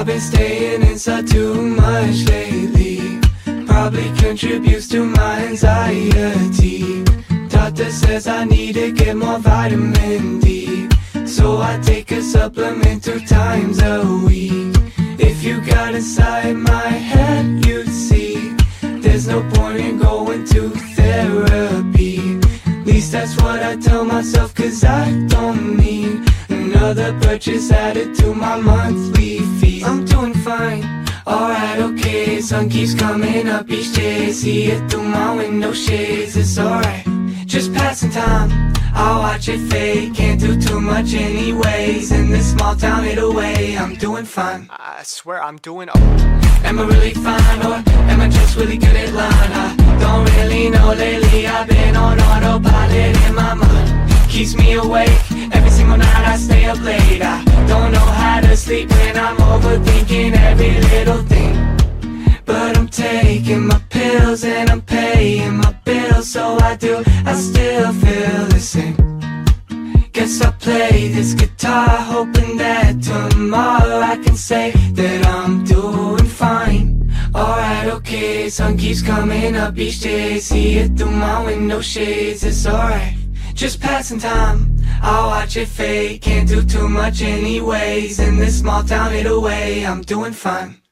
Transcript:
I've been staying inside too much lately. Probably contributes to my anxiety. Doctor says I need to get more vitamin D, so I take a supplement 2 times a week. If you got inside my head, you'd see there's no point in going to therapy. At least that's what I tell myself, cause I don't need another purchase added to my monthly fee. I'm doing fine, alright, okay. Sun keeps coming up each day. See it through my window shades. It's alright, just passing time. I'll watch it fade. Can't do too much anyways. In this small town, it away. I'm doing fine, I swear I'm doing Am I really fine, or am I just really good at lying? I don't really know lately. I've been on autopilot in my mind. Keeps me awake every single night. I stay up late. I don't know how to sleep when I'm overthinking every little thing. But I'm taking my pills and I'm paying my bills, so I still feel the same. Guess I'll play this guitar, hoping that tomorrow I can say that I'm doing fine. Alright, okay, sun keeps coming up each day. See it through my window shades. It's alright, just passing time. I'll watch it fade. Can't do too much anyways. In this small town, it away. I'm doing fine.